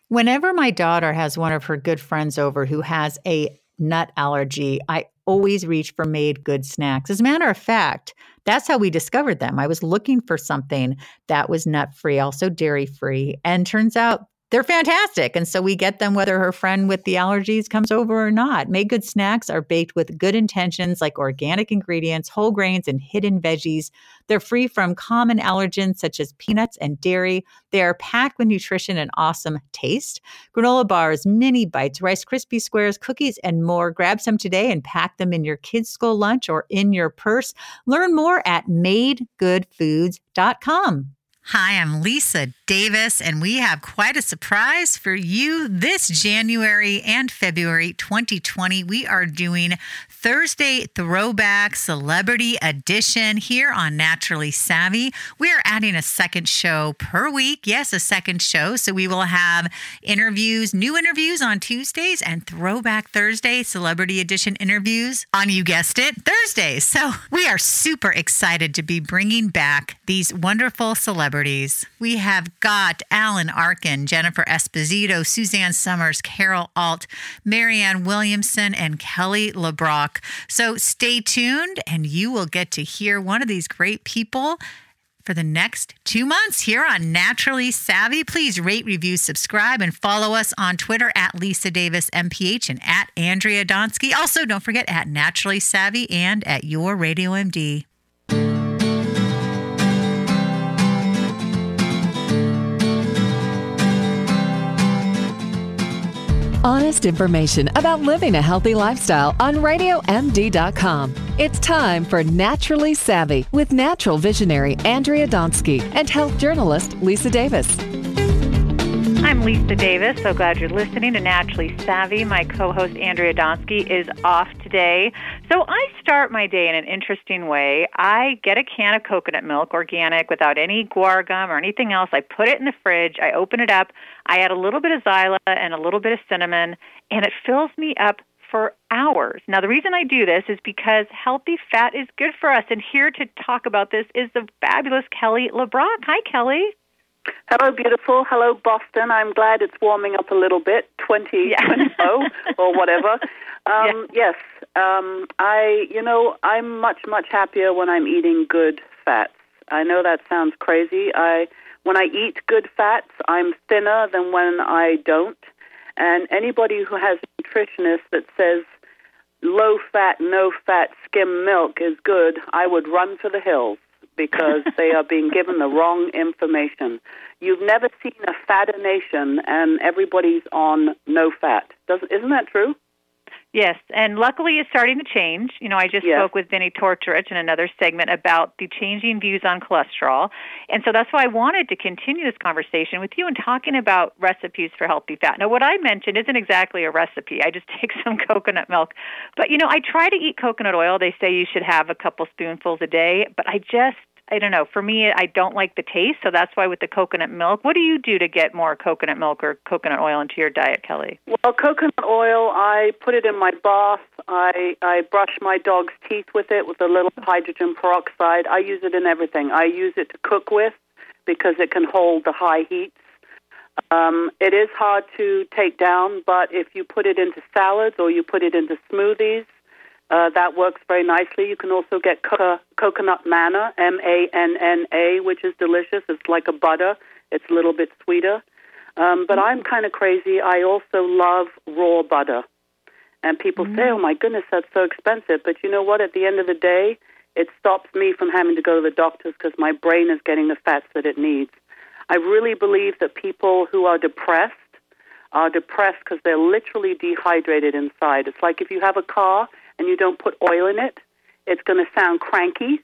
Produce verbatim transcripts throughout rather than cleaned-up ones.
Whenever my daughter has one of her good friends over who has a nut allergy, I always reach for made good snacks. As a matter of fact, that's how we discovered them. I was looking for something that was nut free, also dairy free, and turns out they're fantastic. And so we get them whether her friend with the allergies comes over or not. Made good snacks are baked with good intentions like organic ingredients, whole grains, and hidden veggies. They're free from common allergens such as peanuts and dairy. They are packed with nutrition and awesome taste. Granola bars, mini bites, Rice Krispie squares, cookies, and more. Grab some today and pack them in your kids' school lunch or in your purse. Learn more at made good foods dot com. Hi, I'm Lisa Davis, and we have quite a surprise for you this January and February twenty twenty. We are doing Thursday Throwback Celebrity Edition here on Naturally Savvy. We are adding a second show per week. Yes, a second show. So we will have interviews, new interviews on Tuesdays, and Throwback Thursday Celebrity Edition interviews on, you guessed it, Thursdays. So we are super excited to be bringing back these wonderful celebrities. We have got Alan Arkin, Jennifer Esposito, Suzanne Summers, Carol Alt, Marianne Williamson, and Kelly LeBrock. So stay tuned, and you will get to hear one of these great people for the next two months here on Naturally Savvy. Please rate, review, subscribe, and follow us on Twitter at Lisa Davis M P H and at Andrea Donsky. Also, don't forget at Naturally Savvy and at Your Radio M D. Honest information about living a healthy lifestyle on radio m d dot com. It's time for Naturally Savvy with natural visionary Andrea Donsky and health journalist Lisa Davis. I'm Lisa Davis. So glad you're listening to Naturally Savvy. My co-host Andrea Donsky is off today. So I start my day in an interesting way. I get a can of coconut milk, organic, without any guar gum or anything else. I put it in the fridge. I open it up. I add a little bit of xyla and a little bit of cinnamon, and it fills me up for hours. Now, the reason I do this is because healthy fat is good for us. And here to talk about this is the fabulous Kelly LeBrock. Hi, Kelly. Hello, beautiful. Hello, Boston. I'm glad it's warming up a little bit, twenty twenty yeah. or whatever. Um, yeah. Yes, um, I, you know, I'm much, much happier when I'm eating good fats. I know that sounds crazy. I, when I eat good fats, I'm thinner than when I don't. And anybody who has a nutritionist that says low fat, no fat skim milk is good, I would run for the hills, because they are being given the wrong information. You've never seen a fatter nation, and everybody's on no fat. Doesn't, isn't that true? Yes, and luckily it's starting to change. You know, I just yes. spoke with Vinnie Tortorich in another segment about the changing views on cholesterol, and so that's why I wanted to continue this conversation with you and talking about recipes for healthy fat. Now, what I mentioned isn't exactly a recipe. I just take some coconut milk. But, you know, I try to eat coconut oil. They say you should have a couple spoonfuls a day, but I just I don't know. For me, I don't like the taste, so that's why with the coconut milk. What do you do to get more coconut milk or coconut oil into your diet, Kelly? Well, coconut oil, I put it in my bath. I, I brush my dog's teeth with it with a little hydrogen peroxide. I use it in everything. I use it to cook with because it can hold the high heats. Um, it is hard to take down, but if you put it into salads or you put it into smoothies, Uh, that works very nicely. You can also get co- coconut manna, M A N N A, which is delicious. It's like a butter. It's a little bit sweeter. Um, but I'm kind of crazy. I also love raw butter. And people mm-hmm. say, oh, my goodness, that's so expensive. But you know what? At the end of the day, it stops me from having to go to the doctors because my brain is getting the fats that it needs. I really believe that people who are depressed are depressed because they're literally dehydrated inside. It's like if you have a car and you don't put oil in it, it's going to sound cranky,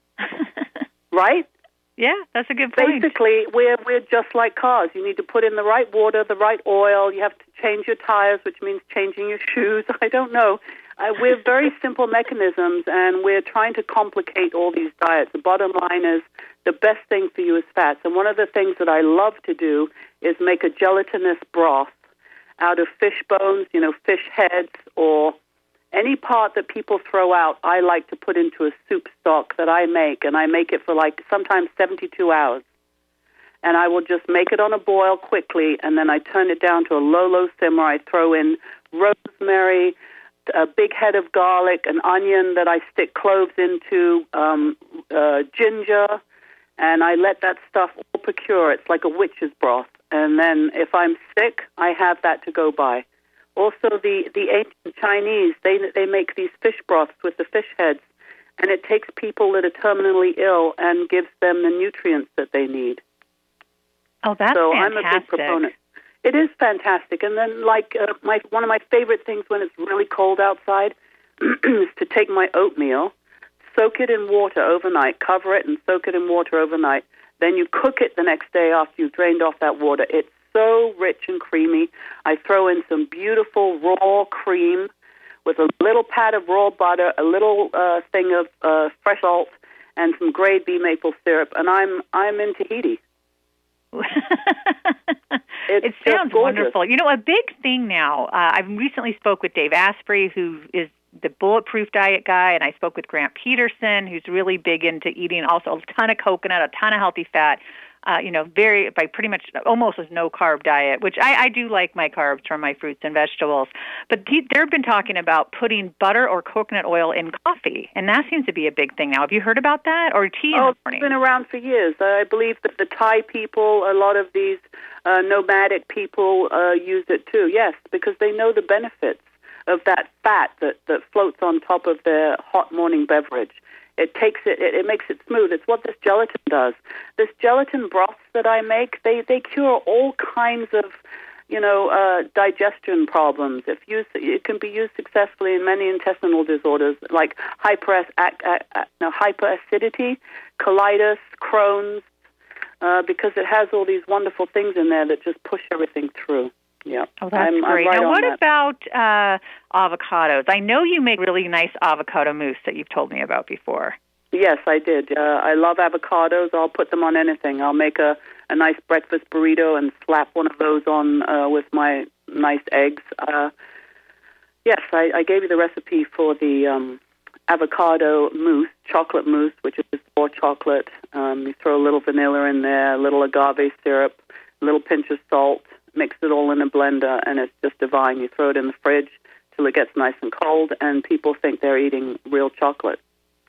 right? Yeah, that's a good point. Basically, we're we're just like cars. You need to put in the right water, the right oil. You have to change your tires, which means changing your shoes. I don't know. Uh, we're very simple mechanisms, and we're trying to complicate all these diets. The bottom line is the best thing for you is fats. And one of the things that I love to do is make a gelatinous broth out of fish bones, you know, fish heads, or any part that people throw out, I like to put into a soup stock that I make, and I make it for like sometimes seventy-two hours. and I will just make it on a boil quickly, and then I turn it down to a low, low simmer. I throw in rosemary, a big head of garlic, an onion that I stick cloves into, um, uh, ginger, and I let that stuff all procure. It's like a witch's broth. And then if I'm sick, I have that to go by. Also, the, the ancient Chinese, they they make these fish broths with the fish heads, and it takes people that are terminally ill and gives them the nutrients that they need. Oh, that's so fantastic. I'm a big proponent. It is fantastic. And then, like, uh, my one of my favorite things when it's really cold outside is to take my oatmeal, soak it in water overnight, cover it and soak it in water overnight. Then you cook it the next day after you've drained off that water. It's so rich and creamy. I throw in some beautiful raw cream with a little pat of raw butter, a little uh, thing of uh, fresh salt, and some grade B maple syrup, and I'm I'm in Tahiti. It sounds wonderful. You know, a big thing now, uh, I recently spoke with Dave Asprey, who is the Bulletproof Diet guy, and I spoke with Grant Peterson, who's really big into eating also a ton of coconut, a ton of healthy fat, uh, you know, very, by pretty much almost a no-carb diet, which I, I do like my carbs from my fruits and vegetables. But he, they've been talking about putting butter or coconut oil in coffee, and that seems to be a big thing now. Have you heard about that? Or tea in oh, the morning? It's been around for years. Uh, I believe that the Thai people, a lot of these uh, nomadic people uh, use it too, yes, because they know the benefits of that fat that, that floats on top of their hot morning beverage. It takes it, it, it makes it smooth. It's what this gelatin does. This gelatin broths that I make, they, they cure all kinds of, you know, uh, digestion problems. If used, it can be used successfully in many intestinal disorders like hyper, no, hyperacidity, colitis, Crohn's, uh, because it has all these wonderful things in there that just push everything through. Yeah. Oh, that's I'm, great. I'm right now, what that. about uh, avocados? I know you make really nice avocado mousse that you've told me about before. Yes, I did. Uh, I love avocados. I'll put them on anything. I'll make a, a nice breakfast burrito and slap one of those on uh, with my nice eggs. Uh, yes, I, I gave you the recipe for the um, avocado mousse, chocolate mousse, which is raw chocolate. Um, you throw a little vanilla in there, a little agave syrup, a little pinch of salt. Mix it all in a blender, and it's just divine. You throw it in the fridge till it gets nice and cold, and people think they're eating real chocolate.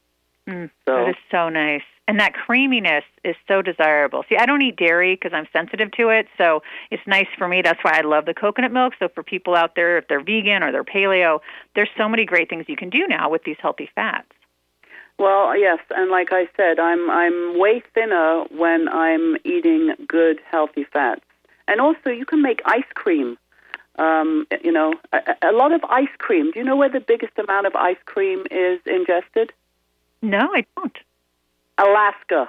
Mm, so. That is so nice. And that creaminess is so desirable. See, I don't eat dairy because I'm sensitive to it, so it's nice for me. That's why I love the coconut milk. So for people out there, if they're vegan or they're paleo, there's so many great things you can do now with these healthy fats. Well, yes, and like I said, I'm I'm way thinner when I'm eating good, healthy fats. And also, you can make ice cream. Um, you know, a, a lot of ice cream. Do you know where the biggest amount of ice cream is ingested? No, I don't. Alaska.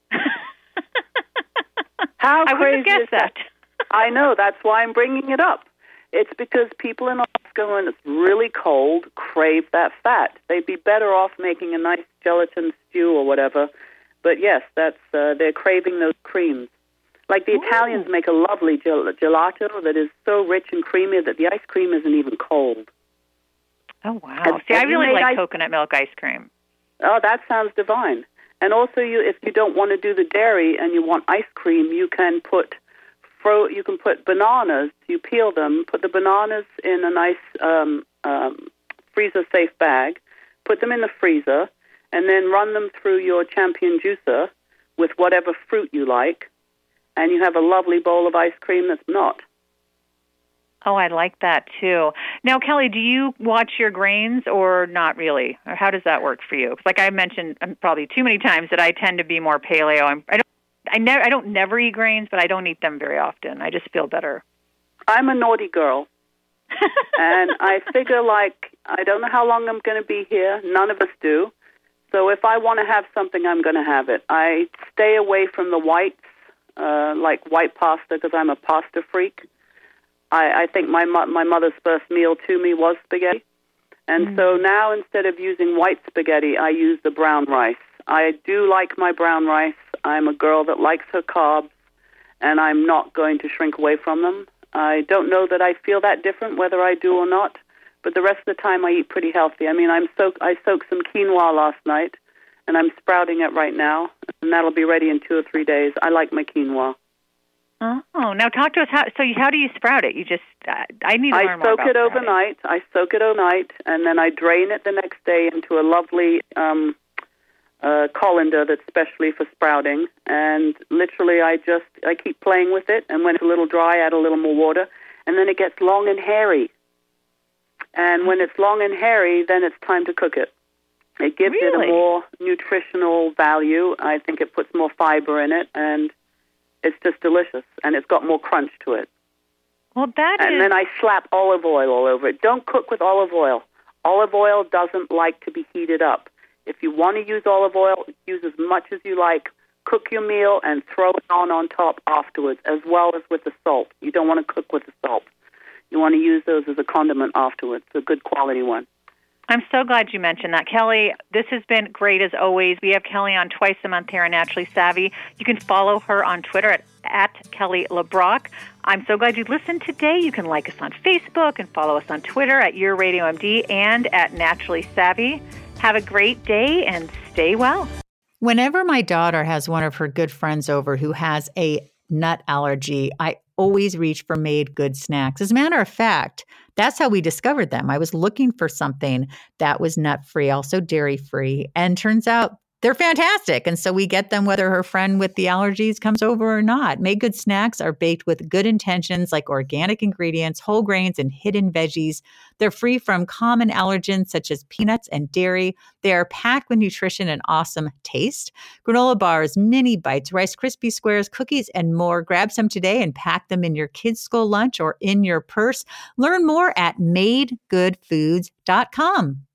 How I crazy wouldn't have guessed is that? that. I know. That's why I'm bringing it up. It's because people in Alaska, when it's really cold, crave that fat. They'd be better off making a nice gelatin stew or whatever. But yes, that's uh, they're craving those creams. Like the Ooh. Italians make a lovely gel- gelato that is so rich and creamy that the ice cream isn't even cold. Oh, wow. Have, See, I have really like ice- coconut milk ice cream. Oh, that sounds divine. And also, you, if you don't want to do the dairy and you want ice cream, you can put fro- you can put bananas. You peel them, put the bananas in a nice um, um, freezer-safe bag, put them in the freezer, and then run them through your Champion juicer with whatever fruit you like, and you have a lovely bowl of ice cream that's not. Oh, I like that, too. Now, Kelly, do you watch your grains or not really? Or how does that work for you? 'Cause like I mentioned um, probably too many times that I tend to be more paleo. I'm, I don't I, never, I don't never eat grains, but I don't eat them very often. I just feel better. I'm a naughty girl. And I figure, like, I don't know how long I'm going to be here. None of us do. So if I want to have something, I'm going to have it. I stay away from the whites. Uh, like white pasta, because I'm a pasta freak. I, I think my mo- my mother's first meal to me was spaghetti. And mm. so now instead of using white spaghetti, I use the brown rice. I do like my brown rice. I'm a girl that likes her carbs, and I'm not going to shrink away from them. I don't know that I feel that different, whether I do or not, but the rest of the time I eat pretty healthy. I mean, I'm soak- I soaked some quinoa last night, and I'm sprouting it right now, and that'll be ready in two or three days. I like my quinoa. Oh, now talk to us. How, so you, how do you sprout it? You just, uh, I need to I learn more soak about it sprouting. overnight. I soak it overnight, and then I drain it the next day into a lovely um, uh, colander that's specially for sprouting. And literally, I just I keep playing with it, and when it's a little dry, add a little more water, and then it gets long and hairy. And when it's long and hairy, then it's time to cook it. It gives Really? it a more nutritional value. I think it puts more fiber in it, and it's just delicious, and it's got more crunch to it. Well, that And is... then I slap olive oil all over it. Don't cook with olive oil. Olive oil doesn't like to be heated up. If you want to use olive oil, use as much as you like. Cook your meal and throw it on on top afterwards, as well as with the salt. You don't want to cook with the salt. You want to use those as a condiment afterwards, a good quality one. I'm so glad you mentioned that. Kelly, this has been great as always. We have Kelly on twice a month here on Naturally Savvy. You can follow her on Twitter at, at Kelly LeBrock. I'm so glad you listened today. You can like us on Facebook and follow us on Twitter at Your Radio M D and at Naturally Savvy. Have a great day and stay well. Whenever my daughter has one of her good friends over who has a nut allergy, I always reach for Made Good snacks. As a matter of fact, that's how we discovered them. I was looking for something that was nut-free, also dairy-free, and turns out they're fantastic. And so we get them whether her friend with the allergies comes over or not. Made Good snacks are baked with good intentions like organic ingredients, whole grains, and hidden veggies. They're free from common allergens such as peanuts and dairy. They are packed with nutrition and awesome taste. Granola bars, mini bites, Rice Krispie squares, cookies, and more. Grab some today and pack them in your kids' school lunch or in your purse. Learn more at made good foods dot com.